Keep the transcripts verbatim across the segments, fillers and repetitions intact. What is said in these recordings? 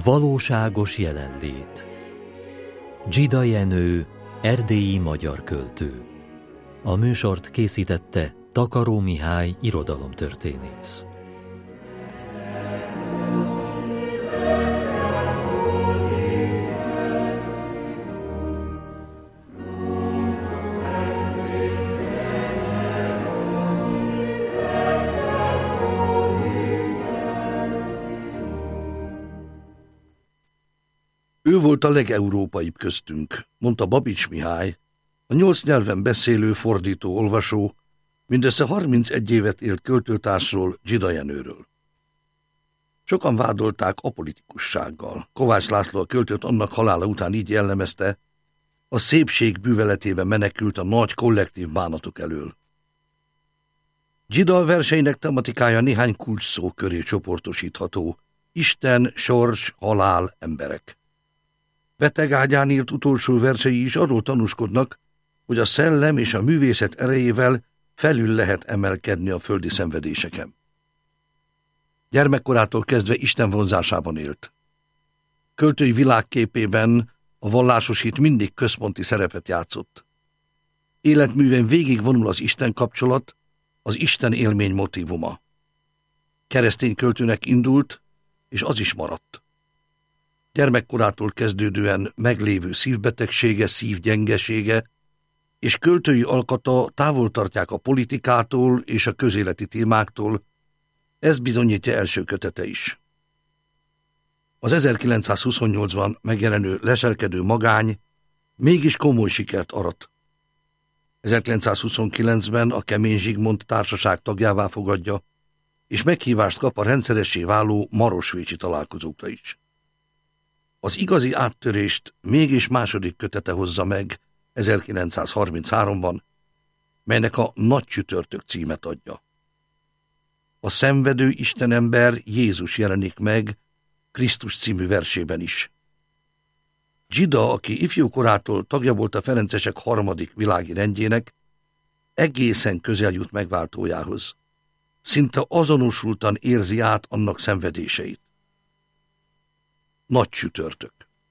Valóságos jelenlét. Dzsida Jenő, erdélyi magyar költő. A műsort készítette Takaró Mihály irodalomtörténész. Ő volt a legeurópaibb köztünk, mondta Babics Mihály, a nyolc nyelven beszélő, fordító, olvasó, mindössze harmincegy évet élt költőtársról, Dzsida Jenőről. Sokan vádolták apolitikussággal. Kovács László a költőt annak halála után így jellemezte, a szépség bűveletében menekült a nagy kollektív bánatok elől. Dzsida verseinek tematikája néhány kulcs szó köré csoportosítható: Isten, sors, halál, emberek. Beteg ágyán írt utolsó versei is arról tanúskodnak, hogy a szellem és a művészet erejével felül lehet emelkedni a földi szenvedéseken. Gyermekkorától kezdve Isten vonzásában élt. Költői világképében a vallásos hit mindig központi szerepet játszott. Életművén végig vonul az Isten kapcsolat, az Isten élmény motívuma. Keresztény költőnek indult, és az is maradt. Gyermekkorától kezdődően meglévő szívbetegsége, szívgyengesége és költői alkata távol tartják a politikától és a közéleti témáktól, ez bizonyítja első kötete is. Az ezerkilencszázhuszonnyolcban megjelenő Leselkedő magány mégis komoly sikert arat. ezerkilencszázhuszonkilencben a Kemény Zsigmond társaság tagjává fogadja, és meghívást kap a rendszeressé váló marosvécsi találkozókra is. Az igazi áttörést mégis második kötete hozza meg ezerkilencszázharmincháromban, melynek a Nagy csütörtök címet adja. A szenvedő istenember Jézus jelenik meg Krisztus című versében is. Dzsida, aki ifjúkorától tagja volt a ferencesek harmadik világi rendjének, egészen közel jut megváltójához. Szinte azonosultan érzi át annak szenvedéseit. Nagy csütörtök.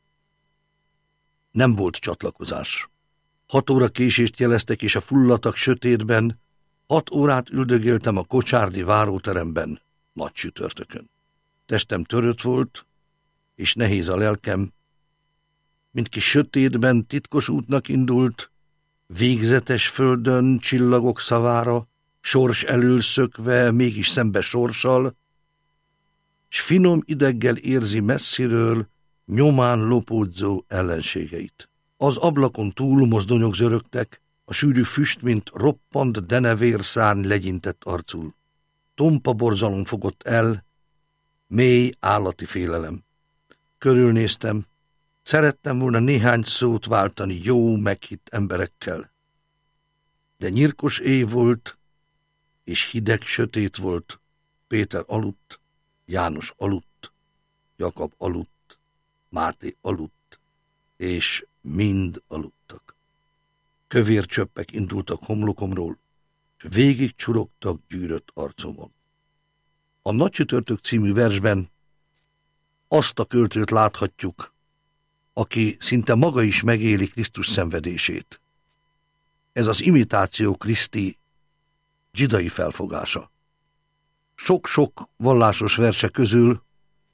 Nem volt csatlakozás. Hat óra késést jeleztek, és a fulladtak sötétben hat órát üldögéltem a kocsárdi váróteremben nagy csütörtökön. Testem törött volt, és nehéz a lelkem, mint ki sötétben titkos útnak indult, végzetes földön csillagok szavára, sors elől szökve, mégis szembe sorssal, s finom ideggel érzi messziről nyomán lopódzó ellenségeit. Az ablakon túl mozdonyok zörögtek, a sűrű füst, mint roppant denevérszárny legyintett arcul. Tompa borzalom fogott el, mély állati félelem. Körülnéztem, szerettem volna néhány szót váltani jó, meghitt emberekkel. De nyirkos éj volt, és hideg, sötét volt. Péter aludt, János aludt, Jakab aludt, Máté aludt, és mind aludtak. Kövér csöppek indultak homlokomról, és végig csurogtak gyűrött arcomon. A Nagy csütörtök című versben azt a költőt láthatjuk, aki szinte maga is megéli Krisztus szenvedését. Ez az imitáció Kriszti dzsidai felfogása. Sok-sok vallásos verse közül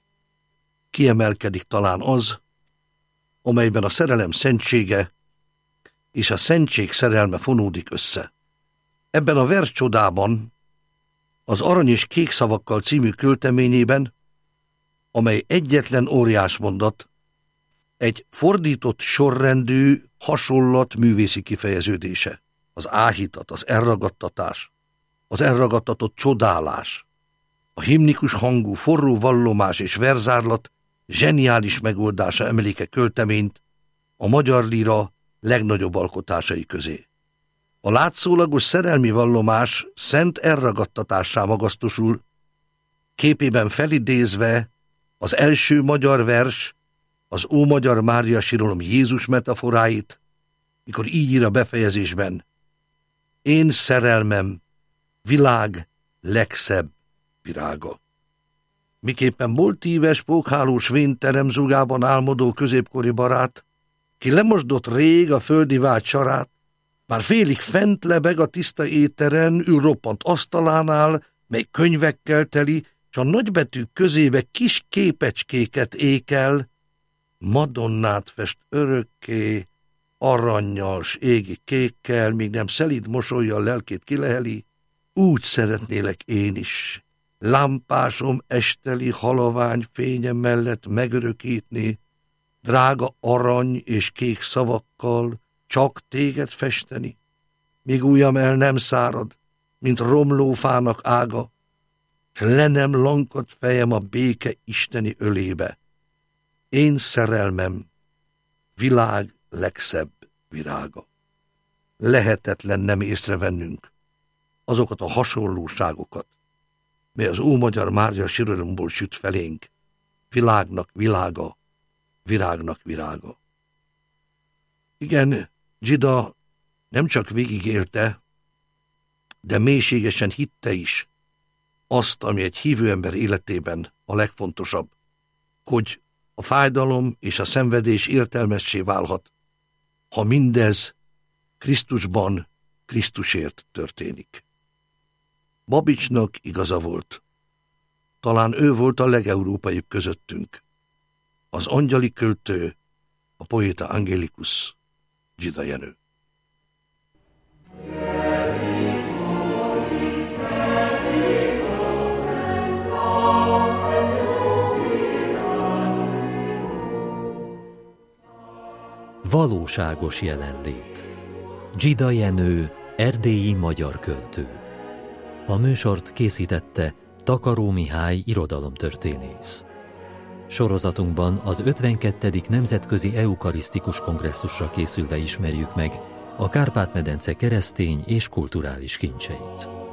kiemelkedik talán az, amelyben a szerelem szentsége és a szentség szerelme fonódik össze. Ebben a vers csodában, az Arany és kék szavakkal című költeményében, amely egyetlen óriás mondat, egy fordított sorrendű hasonlat művészi kifejeződése, az áhítat, az elragadtatás, az elragadtatott csodálás, a himnikus hangú forró vallomás és verzárlat zseniális megoldása emelik-e költeményt a magyar líra legnagyobb alkotásai közé. A látszólagos szerelmi vallomás szent elragadtatássá magasztosul, képében felidézve az első magyar vers, az Ómagyar Mária síralom Jézus metaforáit, mikor így ír a befejezésben: én szerelmem világ legszebb virága. miképpen boltíves, pókhálós vénterem zugában álmodó középkori barát, ki lemosdott rég a földi vágy sarát, már félig fent lebeg a tiszta éteren, ül roppant asztalánál, mely könyvekkel teli, s a nagybetűk közébe kis képecskéket ékel, Madonnát fest örökké, arannyal s égi kékkel, míg nem szelíd mosollyal lelkét kileheli, úgy szeretnélek én is, lámpásom esteli halavány fénye mellett megörökítni, drága arany és kék szavakkal csak téged festeni, míg ujjam el nem szárad, mint romló fának ága, s le nem lankad fejem a béke isteni ölébe. Én szerelmem, világ legszebb virága. Lehetetlen nem észrevennünk azokat a hasonlóságokat, mely az ómagyar Mária sírörömból süt felénk, világnak világa, virágnak virága. Igen, Dzsida nem csak végigélte, de mélységesen hitte is azt, ami egy hívő ember életében a legfontosabb, hogy a fájdalom és a szenvedés értelmessé válhat, ha mindez Krisztusban, Krisztusért történik. Babicsnak igaza volt. Talán ő volt a legeurópaibb közöttünk. Az angyali költő, a poéta Angelicus, Dzsida Jenő. Valóságos jelenlét. Dzsida Jenő, erdélyi magyar költő. A műsort készítette Takaró Mihály irodalomtörténész. Sorozatunkban az ötvenkettedik Nemzetközi Eukarisztikus Kongresszusra készülve ismerjük meg a Kárpát-medence keresztény és kulturális kincseit.